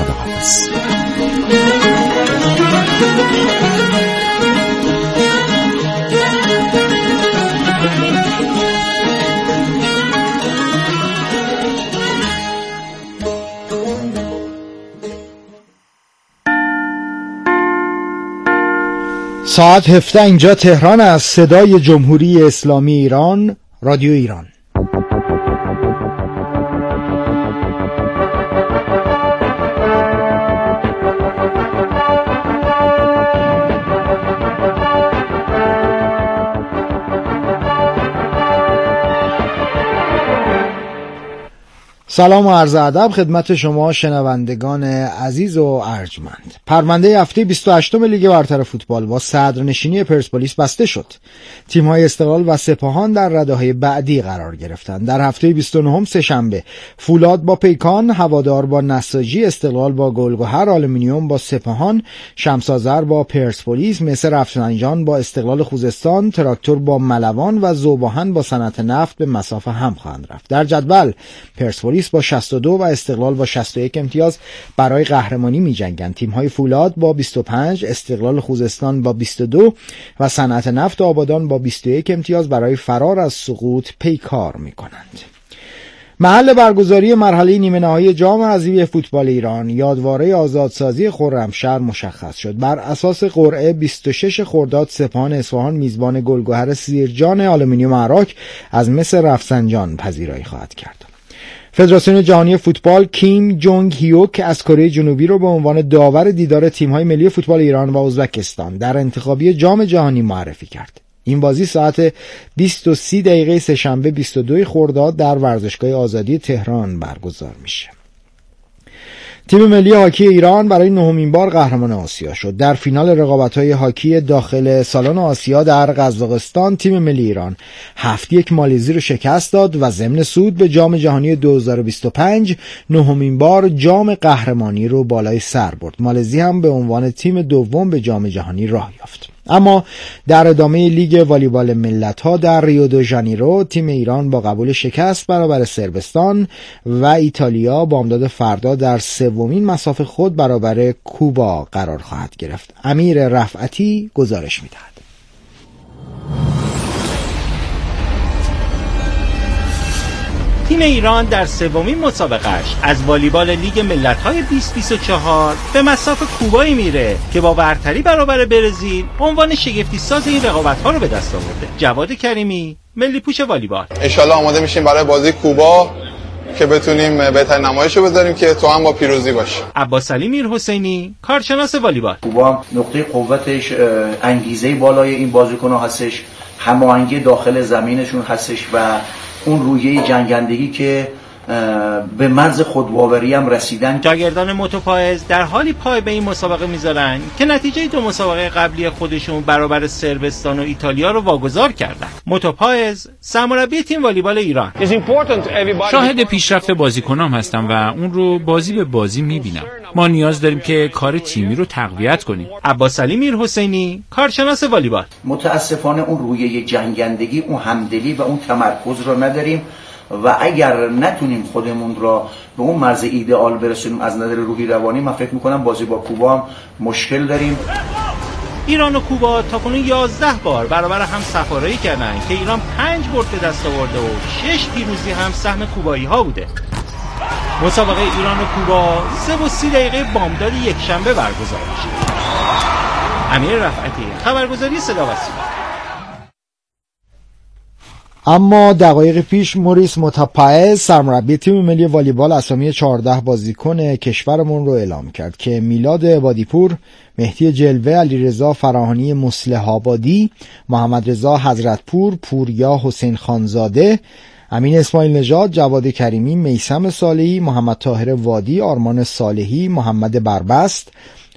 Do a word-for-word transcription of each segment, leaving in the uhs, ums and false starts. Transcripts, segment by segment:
خداحافظ. ساعت هفده اینجا تهران است. صدای جمهوری اسلامی ایران، رادیو ایران. سلام و عرض ادب خدمت شما شنوندگان عزیز و ارجمند. پرونده هفته بیست و هشتم لیگ برتر فوتبال با صدرنشینی پرسپولیس بسته شد. تیم‌های استقلال و سپاهان در رده‌های بعدی قرار گرفتند. در هفته بیست و نهم سه‌شنبه فولاد با پیکان، هوادار با نساجی، استقلال با گلگهر، آلومینیوم با سپاهان، شمس‌آذر با پرسپولیس، مس رفسنجان با استقلال خوزستان، تراکتور با ملوان و ذوب‌آهن با صنعت نفت به مسافه هم خواهند رفت. در جدول پرسپولیس با شصت و دو و استقلال با شصت و یک امتیاز برای قهرمانی می‌جنگند. تیم‌های فولاد با بیست و پنج، استقلال خوزستان با بیست و دو و صنعت نفت آبادان با بیست و یک امتیاز برای فرار از سقوط پیکار می‌کنند. محل برگزاری مرحله نیمه نهایی جام حذفی فوتبال ایران، یادواره آزادسازی خرمشهر مشخص شد. بر اساس قرعه بیست و شش خرداد سپاهان اصفهان میزبان گلگهر سیرجان آلومینیوم عراق از مس رفسنجان پذیرایی خواهد کرد. فدراسیون جهانی فوتبال کیم جونگ هیوک از کره جنوبی رو به عنوان داور دیدار تیم‌های ملی فوتبال ایران و ازبکستان در انتخابی جام جهانی معرفی کرد. این بازی ساعت بیست و سه دقیقه سه‌شنبه بیست و دو خرداد در ورزشگاه آزادی تهران برگزار میشه. تیم ملی هاکی ایران برای نهمین بار قهرمان آسیا شد. در فینال رقابت‌های هاکی داخل سالن آسیا در قزاقستان تیم ملی ایران هفت یک مالزی رو شکست داد و ضمن صعود به جام جهانی دو هزار و بیست و پنج نهمین بار جام قهرمانی رو بالای سر برد. مالزی هم به عنوان تیم دوم به جام جهانی راه یافت. اما در ادامه لیگ والیبال ملت‌ها در ریو دو ژانیرو تیم ایران با قبول شکست برابر صربستان و ایتالیا بامداد فردا در سومین مسافه خود برابر کوبا قرار خواهد گرفت. امیر رفعتی گزارش می‌دهد. تیم ایران در سومین مسابقهش از والیبال لیگ ملت‌های بیست بیست و چهار به مصاف کوبایی میره که با برتری برابر برزیل عنوان شگفتی ساز این رقابت‌ها رو به دست آورده. جواد کریمی، ملی پوش والیبال. ان شاءالله آماده میشیم برای بازی کوبا که بتونیم بهترین نمایش رو بذاریم که تو هم با پیروزی باشه. عباس علی میرحسینی، کارشناس والیبال. کوبا نقطه قوتش انگیزه بالای این بازیکن‌ها هستش، هماهنگی داخل زمینشون هستش و اون رویه جنگندگی که به مرز خودباوری هم رسیدن. شاگردان متوپایز در حالی پای به این مسابقه میذارن که نتیجه دو مسابقه قبلی خودشون برابر صربستان و ایتالیا رو واگذار کردن. متوپایز سرمربی تیم والیبال ایران. شاهد پیشرفت بازیکنام هستم و اون رو بازی به بازی میبینم. ما نیاز داریم که کار تیمی رو تقویت کنیم. عباس علی میرحسینی، کارشناس والیبال. متاسفانه اون رویه جنگندگی، اون همدلی و اون تمرکز رو نداریم و اگر نتونیم خودمون را به اون مرز ایدئال برسونیم از نظر روحی روانی، من فکر میکنم بازی با کوبا هم مشکل داریم. ایران و کوبا تاکنون یازده بار برابر هم سفارایی کردن که ایران پنج برد به دست آورده و شش پیروزی هم سهم کوبایی ها بوده. مسابقه ایران و کوبا سه و سی دقیقه بامداد یک شنبه برگزار میشه. امیر رفعتی، خبرگزاری صدا و سیما. اما دقایق پیش موریس متاپائز سرمربی تیم ملی والیبال اسامی چهارده بازیکن کشورمون رو اعلام کرد که میلاد عبادی‌پور، مهدی جلوه، علیرضا فراهانی مصلح آبادی، محمد رضا حضرتپور، پوریا حسین خانزاده، امین اسماعیل نژاد، جواد کریمی، میثم صالحی، محمد طاهر وادی، آرمان صالحی، محمد بربست،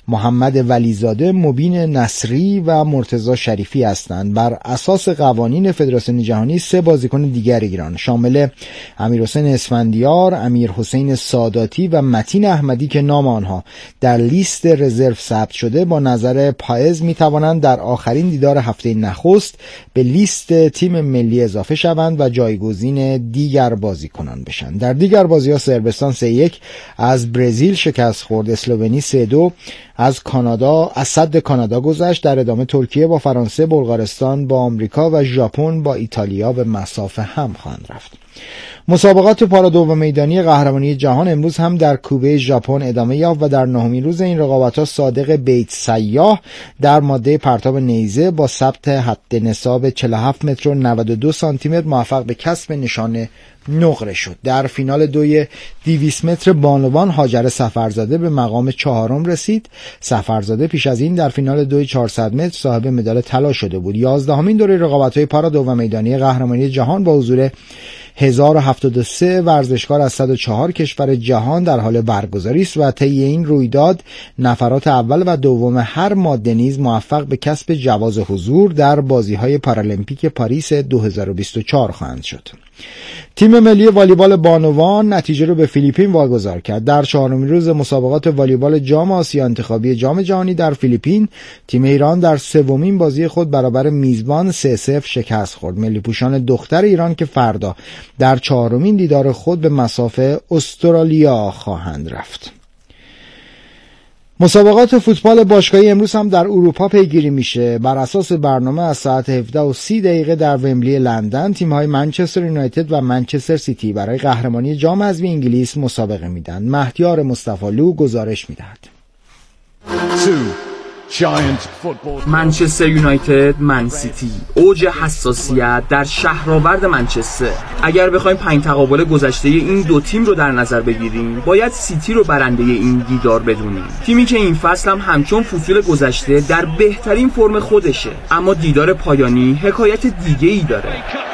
محمد ولیزاده، مبین نصری و مرتضی شریفی هستند. بر اساس قوانین فدراسیون جهانی سه بازیکن دیگر ایران شامل امیرحسین اسفندیار، امیرحسین ساداتی و متین احمدی که نام آنها در لیست رزرو ثبت شده با نظر پایز می توانند در آخرین دیدار هفته نخست به لیست تیم ملی اضافه شوند و جایگزین دیگر بازیکنان بشن. در دیگر بازی‌ها صربستان سه یک از برزیل شکست خورد، اسلوونی سه دو از کانادا از صد کانادا گذشت. در ادامه ترکیه با فرانسه، بلغارستان با آمریکا و ژاپن با ایتالیا به مسافه هم خواهند رفت. مسابقات پارادو و میدانی قهرمانی جهان امروز هم در کوبه ژاپن ادامه یافت و در نهمین روز این رقابت‌ها صادق بیت سیاح در ماده پرتاب نیزه با ثبت حد نصاب چهل و هفت متر و نود و دو سانتی متر موفق به کسب نشان نقره شد. در فینال دوی دویست متر بانوان هاجر سفرزاده به مقام چهارم رسید. سفرزاده پیش از این در فینال دوی چهارصد متر صاحب مدال طلا شده بود. یازدهمین دوره رقابت‌های پارادو و میدانی قهرمانی جهان با حضور هزار و هفتاد و سه ورزشکار از صد و چهار کشور جهان در حال برگزاری است و طی این رویداد نفرات اول و دوم هر ماده نیز موفق به کسب جواز حضور در بازی‌های پارالمپیک پاریس دو هزار و بیست و چهار خواهند شد. تیم ملی والیبال بانوان نتیجه رو به فیلیپین واگذار کرد. در چهارمین روز مسابقات والیبال جام آسیا انتخابی جام جهانی در فیلیپین، تیم ایران در سومین بازی خود برابر میزبان سه صفر شکست خورد. ملی پوشان دختر ایران که فردا در چهارمین دیدار خود به مسافه استرالیا خواهند رفت. مسابقات فوتبال باشگاهی امروز هم در اروپا پیگیری میشه. بر اساس برنامه از ساعت هفده و سی دقیقه در ومبلی لندن تیم‌های منچستر یونایتد و منچستر سیتی برای قهرمانی جام حذفی انگلیس مسابقه میدن. مهدیار مصطفی‌لو گزارش میدهد. منچستر یونایتد من سیتی، اوج حساسیت در شهرآورد منچستر. اگر بخوایم پنج تقابل گذشته این دو تیم رو در نظر بگیریم، باید سیتی رو برنده این دیدار بدونیم. تیمی که این فصل هم همچون فصول گذشته در بهترین فرم خودشه، اما دیدار پایانی حکایت دیگه‌ای داره.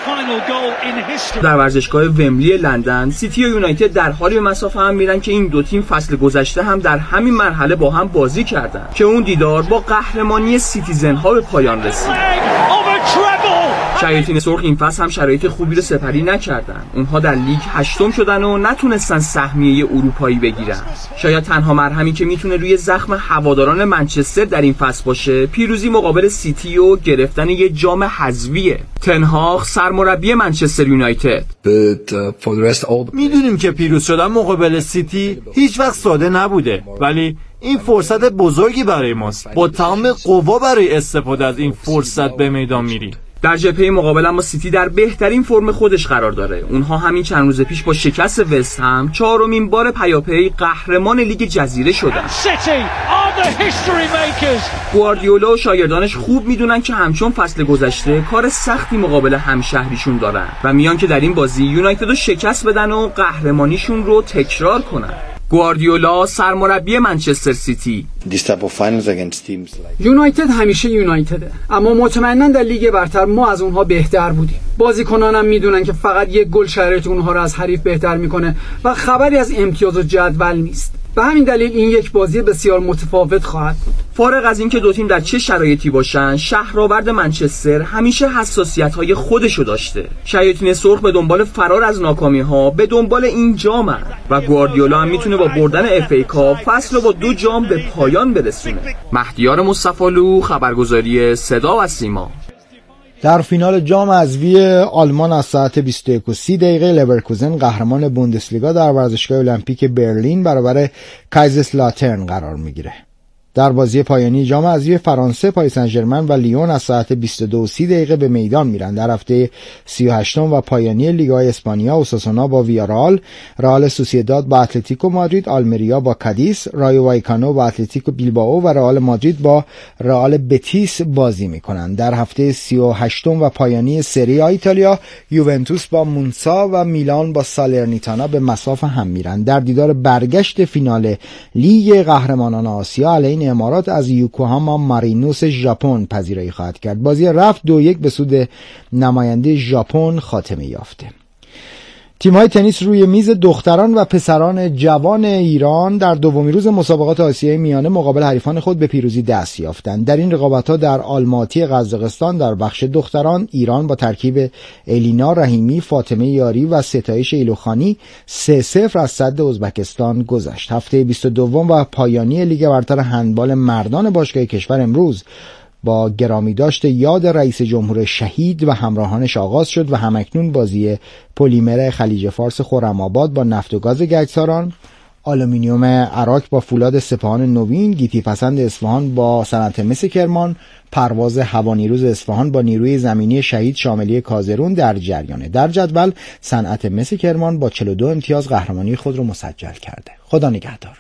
در ورزشگاه ومبلی لندن، سیتی و یونایتد در حالی به مسافه هم میرن که این دو تیم فصل گذشته هم در همین مرحله با هم بازی کردن که اون دیدار با قهرمانی سیتیزن ها به پایان رسید. شیاطین سرخ این فصل هم شرایط خوبی رو سپری نکردن. اونها در لیگ هشتم شدن و نتونستن سهمیه اروپایی بگیرن. شاید تنها مرهمی که میتونه روی زخم هواداران منچستر در این فصل باشه، پیروزی مقابل سیتی و گرفتن یه جام حذفیه. تن هاگ سرمربی منچستر یونایتد: میدونیم که پیروز شدن مقابل سیتی هیچ وقت ساده نبوده، ولی این فرصت بزرگی برای ماست. با تمام قوا برای استفاده از این فرصت به میدان میریم. در جبهه مقابل اما سیتی در بهترین فرم خودش قرار داره. اونها همین چند روز پیش با شکست وست هم چهارمین بار پیاپی قهرمان لیگ جزیره شدن. گواردیولا و شاگردانش خوب میدونن که همچون فصل گذشته کار سختی مقابل همشهریشون دارن و میان که در این بازی یونایتد رو شکست بدن و قهرمانیشون رو تکرار کنن. گواردیولا سرمربی منچستر سیتی: یونایتد همیشه یونایتده، اما مطمئناً در لیگ برتر ما از اونها بهتر بودیم. بازیکنانم میدونن که فقط یک گل شرایط اونها رو از حریف بهتر میکنه و خبری از امتیاز و جدول نیست. به همین دلیل این یک بازی بسیار متفاوت خواهد بود. فارغ از اینکه دو تیم در چه شرایطی باشن، شهرآورد منچستر همیشه حساسیت‌های خودشو داشته. شیاطین سرخ به دنبال فرار از ناکامی‌ها به دنبال این جامن و گواردیولا هم میتونه با بردن اف ای کاپ فصل رو با دو جام به پایان برسونه. مهدیار مصطفی‌لو، خبرگزاری صدا و سیما. در فینال جام حذفی آلمان از ساعت بیست و یک و سی دقیقه لورکوزن قهرمان بوندسلیگا در ورزشگاه المپیک برلین برابر کایزرسلاترن قرار میگیره. در بازی پایانی جام حذفی فرانسه پاریس سن ژرمن و لیون از ساعت بیست و دو و سی دقیقه به میدان میرن. در هفته سی و هشتم و پایانی لیگای اسپانیا، اوساسونا با ویارال، رئال سوسییداد با اتلتیکو مادرید، آلمریا با کادیس، رایو وایکانو با اتلتیکو بیلبائو و رئال مادرید با رئال بتیس بازی میکنن. در هفته سی و هشتم و پایانی سری آ ایتالیا، یوونتوس با مونسا و میلان با سالرنیتانا به مسافه هم میرن. در دیدار برگشت فینال لیگ قهرمانان آسیا علیه امارات از یوکوهاما مارینوس ژاپن پذیرایی خواهد کرد. بازی رفت دو یک به سود نماینده ژاپن خاتمه یافته. تیم‌های تنیس روی میز دختران و پسران جوان ایران در دومین روز مسابقات آسیای میانه مقابل حریفان خود به پیروزی دست یافتند. در این رقابت‌ها در آلماتی قزاقستان در بخش دختران ایران با ترکیب الینا رحیمی، فاطمه یاری و ستایش ایلوخانی سه صفر از سد ازبکستان گذشت. هفته بیست و دو و پایانی لیگ برتر هندبال مردان باشگاه کشور امروز با گرامی داشت یاد رئیس جمهور شهید و همراهانش آغاز شد و همکنون بازی پلیمر خلیج فارس خرم‌آباد با نفت و گاز گچساران، آلومینیوم عراق با فولاد سپاهان نوین، گیتی پسند اصفهان با صنعت مس کرمان، پرواز هوانیروز اصفهان با نیروی زمینی شهید شاملی کازرون در جریانه. در جدول صنعت مس کرمان با چهل و دو امتیاز قهرمانی خود را مسجل کرده. خدا نگهدار.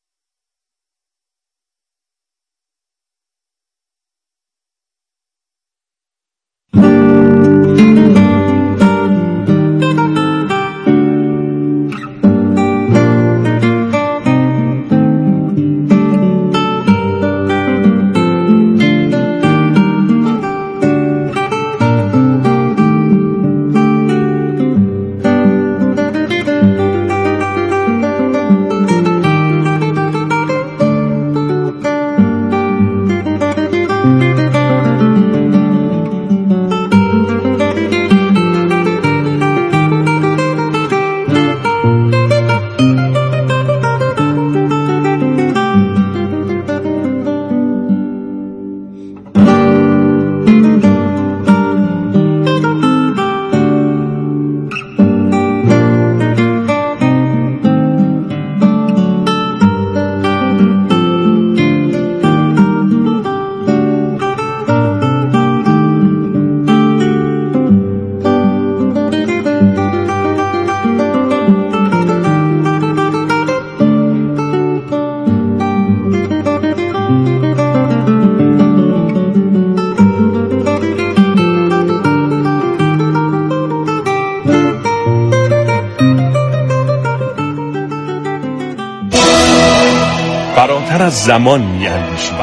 فراتر از زمان می اندیشیم،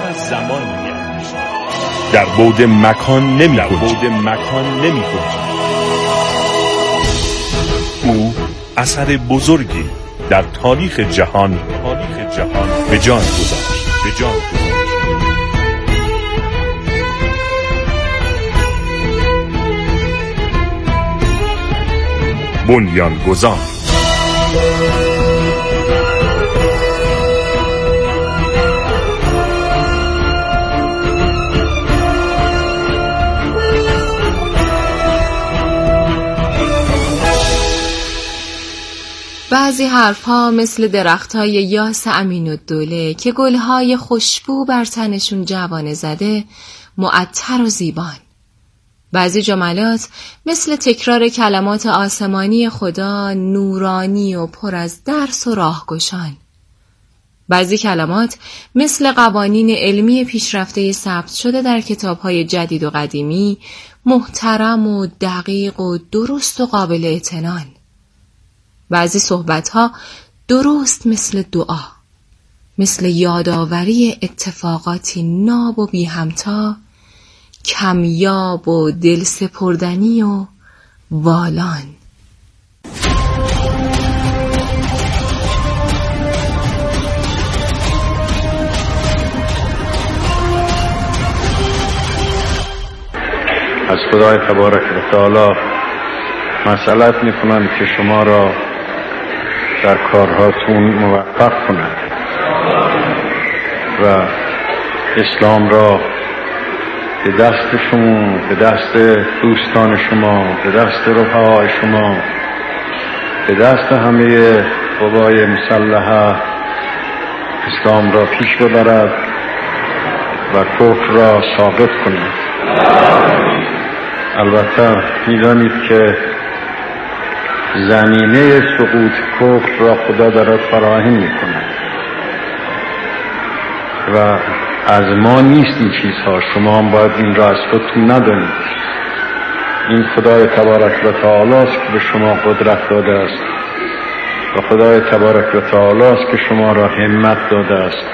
در بعد مکان نمی گنجیم. او اثر بزرگی در تاریخ جهان به جان گذاشت. بنیانگذار. بعضی حرفها مثل درختای یاس امین‌الدوله که گلهای خوشبو بر تنشون جوانه زده معطر و زیبان. بعضی جملات مثل تکرار کلمات آسمانی خدا، نورانی و پر از درس و راهگشان. بعضی کلمات مثل قوانین علمی پیشرفته ثبت شده در کتاب‌های جدید و قدیمی، محترم و دقیق و درست و قابل اعتنان. بعضی صحبت‌ها درست مثل دعا، مثل یادآوری اتفاقاتی ناب و بی همتا، کمیاب و دل سپردنی و والان. از خدای تبارک و تعالی مسئلت میکنم که شما را در کارهاتون موفق کند و اسلام را به دست شما، به دست دوستان شما، به دست رفقای شما، به دست همه قوای مسلحه اسلام را پیش ببرد و کفر را ساقط کند. البته می‌دانید که زمینه سقوط کفر را خدا دارد فراهم می‌کند و از ما نیست این چیزها. شما هم باید این را از خودتون ندانید. این خدای تبارک و تعالی است که به شما قدرت داده است و خدای تبارک و تعالی است که شما را همت داده است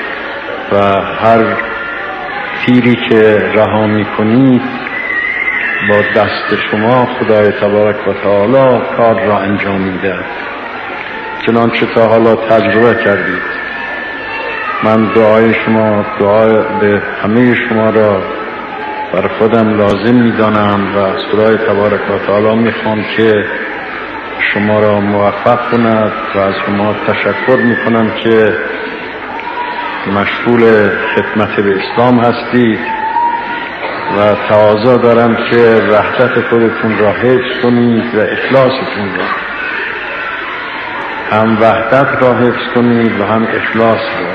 و هر تیری که رها می‌کنید با دست شما خدای تبارک و تعالی کار را انجام می‌دهد. چنانچه تا حالا تجربه کردید. من دعای شما، دعای به همه شما را بر خودم لازم می‌دانم و از خدای تبارک و تعالی می‌خوام که شما را موفق کند و از شما تشکر می‌کنم که مشغول خدمت به اسلام هستید و تقاضا دارم که وحدت خودتون را حفظ کنید و اخلاصتون را، هم وحدت را حفظ کنید و هم اخلاص را.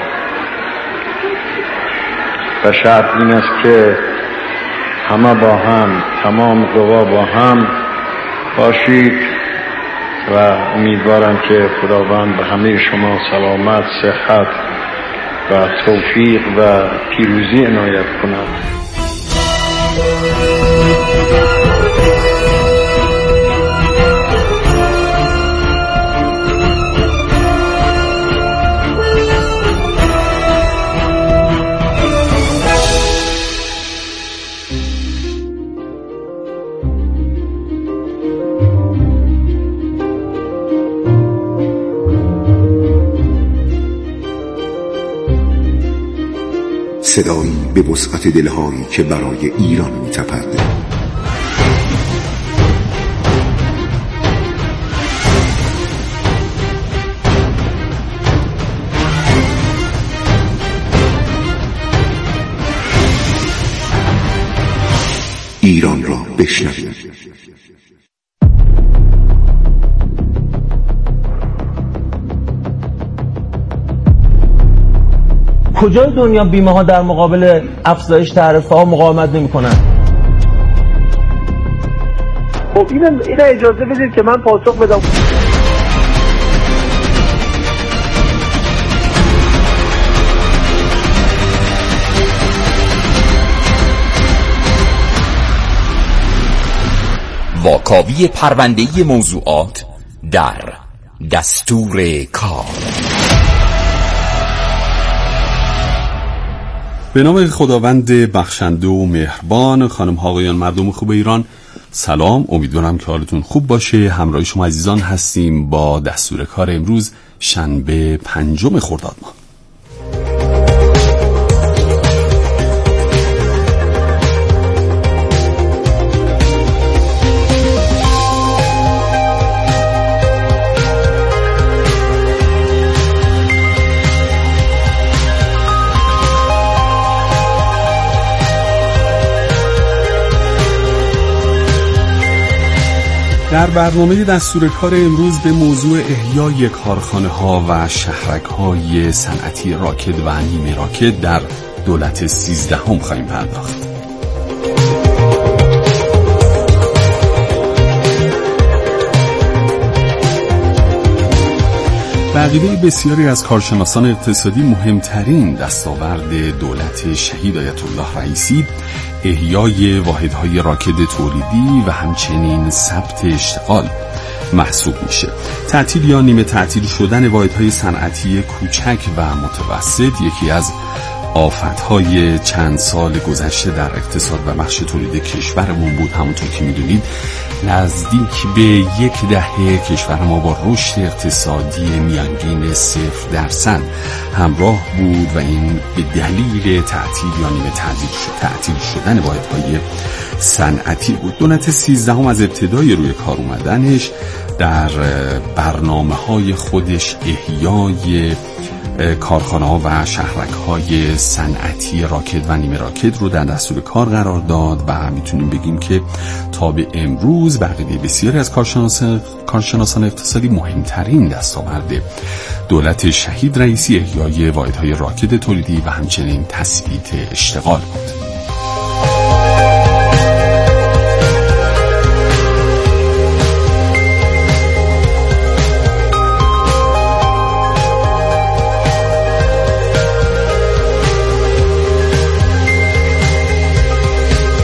و شرط این است که همه با هم، تمام قوا با هم باشید و امیدوارم که خداوند به همه شما سلامت، صحت و توفیق و پیروزی عنایت کند. صدایی به وسعت دلهایی که برای ایران می‌تپد. ایران را بشنوید. کجای دنیا بیمه ها در مقابل افزایش تعرفه ها مقاومت نمی کنن؟ خب این این اجازه بدید که من پاسخ بدم. واکاوی پرونده‌ای موضوعات در دستور کار. به نام خداوند بخشنده و مهربان. خانم ها آقایان، مردم خوب ایران، سلام. امیدوارم که حالتون خوب باشه. همراه شما عزیزان هستیم با دستور کار امروز شنبه پنجم خرداد ماه. در برنامه دستور کار امروز به موضوع احیای کارخانه ها و شهرک های صنعتی راکد و نیمه راکد در دولت سیزدهم خواهیم پرداخت. به عقیده بسیاری از کارشناسان اقتصادی مهمترین دستاورد دولت شهید آیت الله رئیسی احیای واحدهای راکد تولیدی و همچنین ثبت اشتغال محسوب میشه. تعطیل یا نیمه تعطیل شدن واحدهای صنعتی کوچک و متوسط یکی از آفتهای چند سال گذشته در اقتصاد و بخش تولید کشورمون بود. همونطور که میدونید نزدیک به یک دهه کشور ما با رشد اقتصادی میانگین صفر درصد همراه بود و این به دلیل تعطیل یا نیمه تعطیل شد تعطیل شدن واحدهای صنعتی بود. دولت سیزدهم از ابتدای روی کار اومدنش در برنامه‌های خودش احیای کارخانه ها و شهرک های صنعتی راکد و نیمه راکد رو در دستور کار قرار داد و میتونیم بگیم که تا به امروز به عقیده بسیاری از کارشناسان کارشناسان اقتصادی مهمترین دستاورد دولت شهید رئیسی احیای واحدهای راکد تولیدی و همچنین تثبیت اشتغال بود.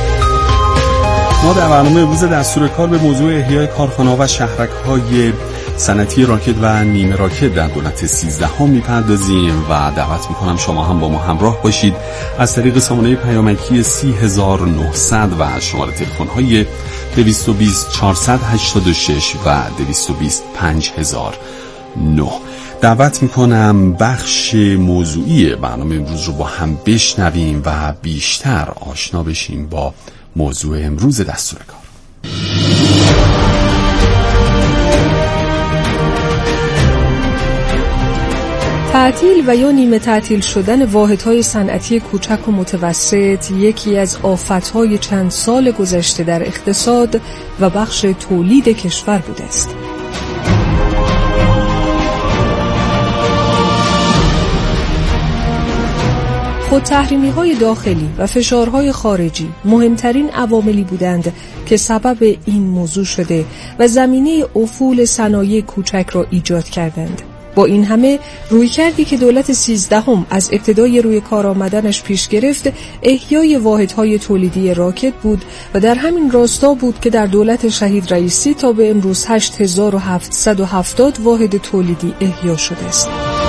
ما در برنامه امروز دستور کار به موضوع احیای کارخانه‌ها و شهرک‌های صنعتی راکت و نیمه راکت در دولت سیزدهم میپردازیم و دعوت میکنم شما هم با ما همراه باشید از طریق سامانه پیامکی سی هزار و نهصد و شماره تلفن های دویست و بیست چهارصد و هشتاد و شش و دویست و بیست پنج هزار و نه. دعوت میکنم بخش موضوعی برنامه امروز رو با هم بشنویم و بیشتر آشنا بشیم با موضوع امروز دستور کار. تعطیل و یا نیمه تعطیل شدن واحدهای صنعتی کوچک و متوسط یکی از آفتهای چند سال گذشته در اقتصاد و بخش تولید کشور بوده است. خودتحریمی‌های داخلی و فشارهای خارجی مهمترین عواملی بودند که سبب این موضوع شده و زمینه افول صنایع کوچک را ایجاد کردند. با این همه رویکردی که دولت سیزدهم از ابتدای روی کار آمدنش پیش گرفت احیای واحدهای تولیدی راکت بود و در همین راستا بود که در دولت شهید رئیسی تا به امروز هشت هزار و هفتصد و هفتاد واحد تولیدی احیا شده است.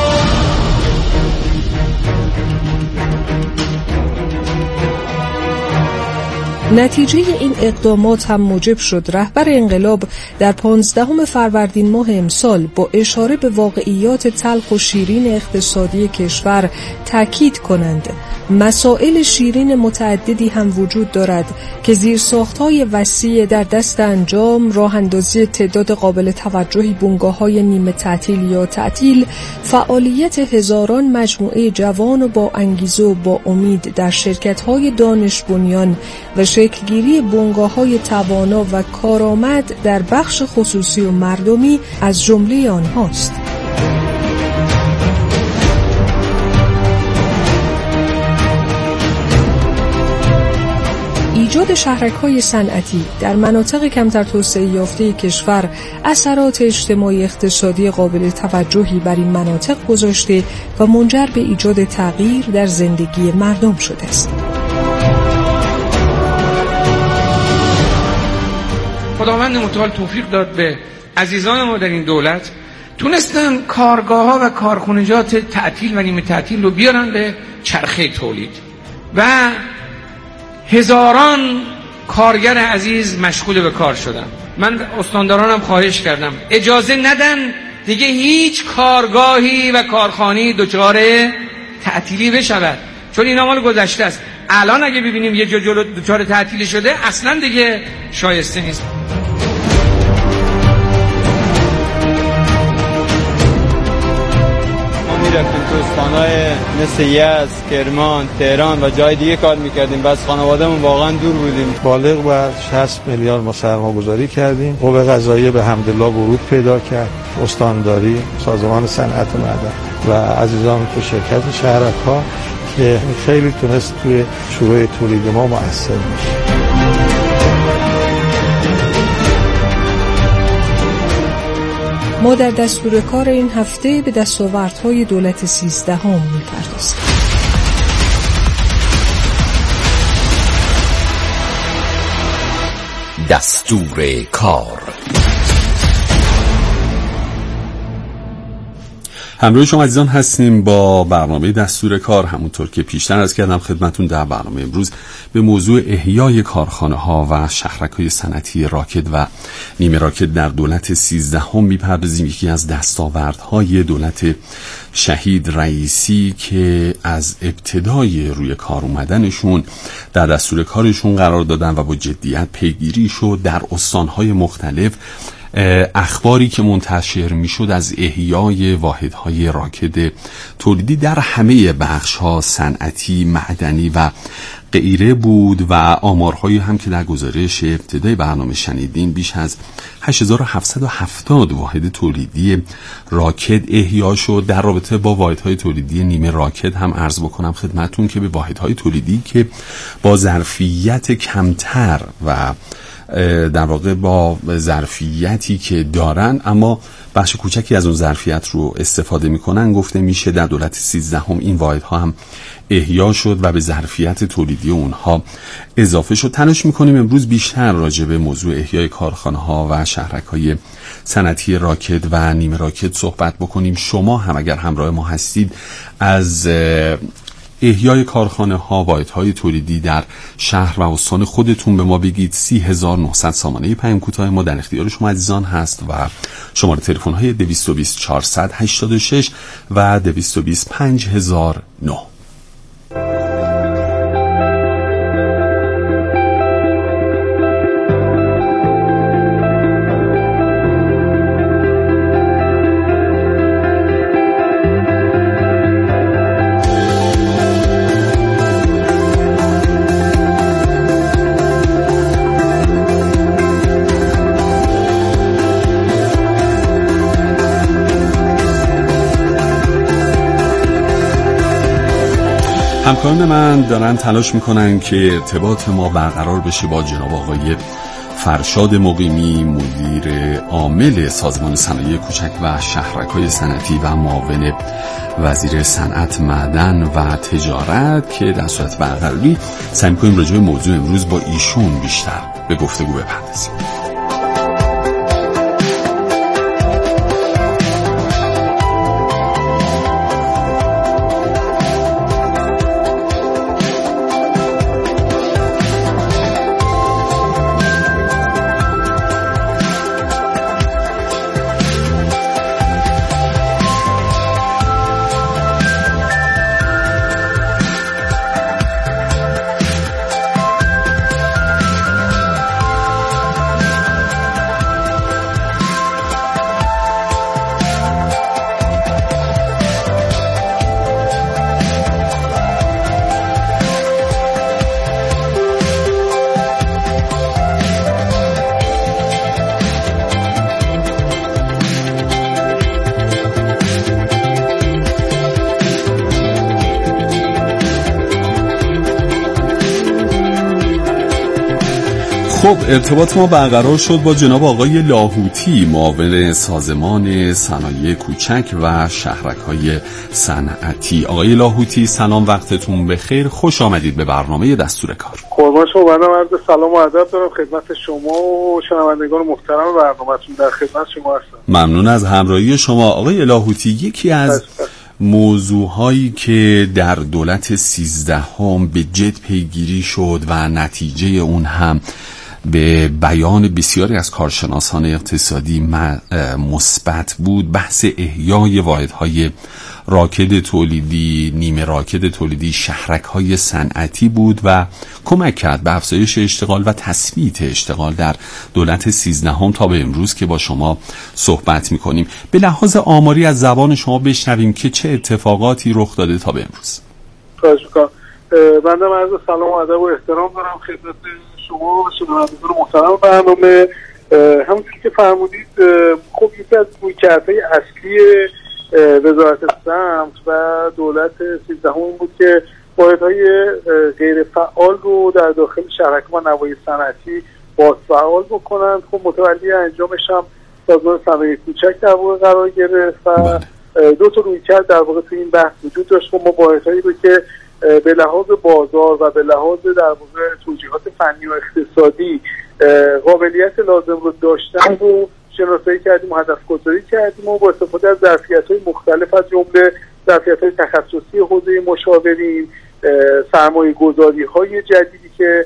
نتیجه این اقدامات هم موجب شد رهبر انقلاب در پانزدهم فروردین ماه امسال با اشاره به واقعیات تلخ و شیرین اقتصادی کشور تاکید کنند مسائل شیرین متعددی هم وجود دارد که زیرساخت‌های وسیع در دست انجام، راه اندازی تعداد قابل توجهی بنگاه‌های نیمه تعطیل یا تعطیل، فعالیت هزاران مجموعه جوان و با انگیزه و با امید در شرکت‌های دانش بنیان و شکلگیری بنگاه‌های توانا و کارآمد در بخش خصوصی و مردمی از جمله آنهاست. ایجاد شهرک‌های صنعتی در مناطق کمتر توسعه یافته کشور اثرات اجتماعی اقتصادی قابل توجهی بر این مناطق گذاشته و منجر به ایجاد تغییر در زندگی مردم شده است. خداوند متعال توفیق داد به عزیزان ما در این دولت، تونستن کارگاه‌ها و کارخانجات تعطیل و نیمه تعطیل رو بیارن به چرخه تولید و هزاران کارگر عزیز مشغول به کار شدن. من استاندارانم خواهش کردم اجازه ندن دیگه هیچ کارگاهی و کارخانه‌ای دچار تعطیلی بشود، چون این مال گذشته است. الان اگه ببینیم یه جا جلو دچار تعطیلی شده اصلا دیگه شایسته نیست. میرفتیم تو استانهای مثل یزد، کرمان، تهران و جای دیگه کار میکردیم. بس خانوادهمون واقعا دور بودیم. بالغ بر شصت میلیارد ما سرمایه‌گذاری کردیم. قوه قضاییه به حمدالله ورود پیدا کرد، استانداری، سازمان صنعت معدن و عزیزان تو شرکت شهرک‌ها که خیلی تونست توی شروع تولید ما مؤثر میشه. ما در دستور کار این هفته به دستاوردهای دولت سیزدهم می‌پردازیم. دستور کار. همراه شما عزیزان هستیم با برنامه دستور کار. همونطور که پیشتر عرض کردم خدمتون، در برنامه امروز به موضوع احیای کارخانه ها و شهرک‌های صنعتی راکت و نیمه راکت در دولت سیزدهم میپردازیم. یکی از دستاوردهای دولت شهید رئیسی که از ابتدای روی کار اومدنشون در دستور کارشون قرار دادن و با جدیت پیگیری شد. در استانهای مختلف اخباری که منتشر میشد از احیای واحدهای راکت تولیدی در همه بخش‌ها صنعتی، معدنی و غیره بود و آمارهایی هم که در گزارش ابتدای برنامه شنیدین بیش از هشت هزار و هفتصد و هفتاد واحد تولیدی راکت احیا شد. در رابطه با واحدهای تولیدی نیمه راکت هم عرض بکنم خدمتون که به واحدهای تولیدی که با ظرفیت کمتر و در واقع با ظرفیتی که دارن اما بخش کوچکی از اون ظرفیت رو استفاده میکنن، گفته میشه در دولت سیزدهم این واحدها هم احیا شد و به ظرفیت تولیدی اونها اضافه شد. تلاش میکنیم امروز بیشتر راجع به موضوع احیای کارخانه ها و شهرک های صنعتی راکد و نیمه راکد صحبت بکنیم. شما هم اگر همراه ما هستید از احیای کارخانه ها، واحدهای تولیدی در شهر و استان خودتون به ما بگید. سی هزار و نهصد سامانه پیام کوتاه ما در اختیار شما عزیزان هست و شماره تلفن های دویست و بیست چهارصد هشتاد و شش و دویست و بیست پنج هزار و نه. همکاران من دارن تلاش میکنن که ارتباط ما برقرار بشه با جناب آقای فرشاد مقیمی، مدیر عامل سازمان صنایع کوچک و شهرک‌های صنعتی و معاون وزیر صنعت، معدن و تجارت که در صورت برقراری سعی می‌کنیم راجع به موضوع امروز با ایشون بیشتر به گفتگو بپردازیم. خب ارتباط ما برقرار شد با جناب آقای لاهوتی، معاون سازمان صنایع کوچک و شهرک‌های صنعتی. آقای لاهوتی سلام، وقتتون بخیر، خوش آمدید به برنامه دستور کار. قربان شما، بنده عرض سلام و ادب دارم خدمت شما و شنوندگان محترم برنامه‌تون. در خدمت شما هستم. ممنون از همراهی شما. آقای لاهوتی، یکی از موضوعهایی که در دولت سیزدهم به جد پیگیری شد و نتیجه اون هم به بیان بسیاری از کارشناسان اقتصادی مثبت بود، بحث احیای واحدهای راکد تولیدی، نیمه راکد تولیدی، شهرک‌های صنعتی بود و کمک کرد به افزایش اشتغال و تثبیت اشتغال در دولت سیزدهم تا به امروز که با شما صحبت می‌کنیم. به لحاظ آماری از زبان شما بشنویم که چه اتفاقاتی رخ داده تا به امروز. خواهش می‌کنم. بنده عرض سلام و ادب و احترام دارم خدمت شما و شنوندگان محترم برنامه. همونطور که فرمودید، خب یکی از رویکردهای اصلی وزارت سمت و دولت سیزدهم این بود که واحدهای غیر فعال رو در داخل شهرک و نواحی صنعتی باز فعال بکنند. خب متولی انجامش هم سازمان صنایع کوچک در واقع قرار گرفت و دو تا رویکرد در واقع تو این بحث وجود داشت. خب ما واحدهایی رو که به لحاظ بازار و به لحاظ در واقع توجیهات فنی و اقتصادی قابلیت لازم رو داشتن رو شناسایی کردیم و هدف گذاری کردیم و با استفاده از ظرفیت‌های مختلف از جمله ظرفیت‌های تخصصی حوزه مشاورین، سرمایه‌گذاری‌های جدیدی که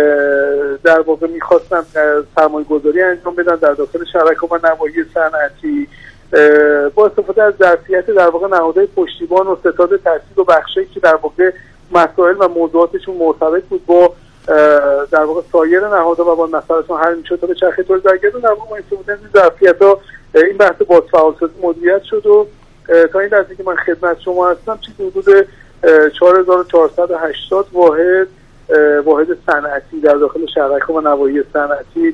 در واقع می‌خواستن سرمایه‌گذاری انجام بدن در داخل شرکات و نواحی صنعتی، با استفاده از ظرفیت در واقع نهادهای پشتیبان و ستاد تأسیس و بخشایی که در واقع مسائل و موضوعاتشون مرتبط بود با در واقع سایر نهادها و با مسائلشون حل می‌شد تا به چرخه تولید برگردون. در واقع با استفاده از این ظرفیت‌ها این بحث بازفعالسازی مدیریت شد و تا این لحظه که من خدمت شما هستم چیزی حدود چهار هزار و چهارصد و هشتاد واحد واحد صنعتی در داخل شهرک و نواحی صنعتی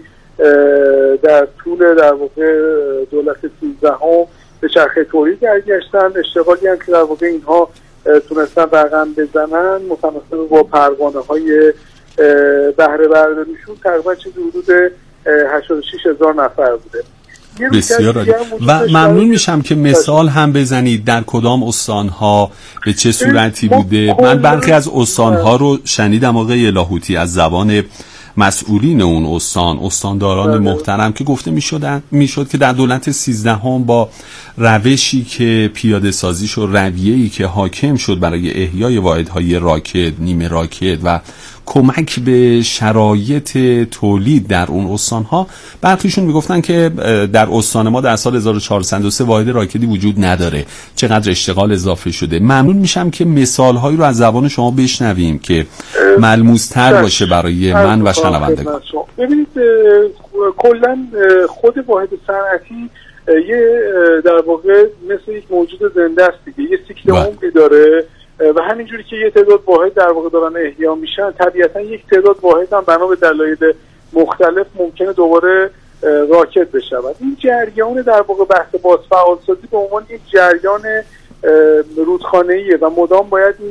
در طول در واقع دولت سیزدهم به چرخه تولید برگشتن. اشتغالی هم که در واقع اینها تونستن رقم بزنن متناسب با پروانه های بهره برداریشون تقریبا چیزی حدود هشتاد و شش هزار نفر بوده. بسیار عالی. و ممنون میشم که مثال هم بزنید در کدام استانها به چه صورتی بوده. من برخی از استانها رو شنیدم آقای لاهوتی از زبان مسئولین اون استان، استانداران محترم، که گفته میشد میشد که در دولت سیزدهم با روشی که پیاده سازیش و رویه‌ای که حاکم شد برای احیای واحدهای راکد، نیمه راکد و کمک به شرایط تولید در اون استانها، برخیشون میگفتن که در استان ما در سال هزار و چهارصد و سه واحد راکدی وجود نداره، چقدر اشتغال اضافه شده. ممنون میشم که مثالهایی رو از زبان شما بشنویم که ملموس‌تر باشه برای من و شنوندگان. ببینید کلا خود واحد صنعتی یه در واقع مثل یک موجود زنده است دیگه، یه سیکل عمری داره و همینجوری که یه تعداد واحد در واقع دارن احیا میشن، طبیعتا یک تعداد واحد هم بنا به دلایل مختلف ممکنه دوباره راکد بشود. این جریان در واقع بحث بازفعالسازی به عنوان یک جریان رودخانه‌ایه و مدام باید این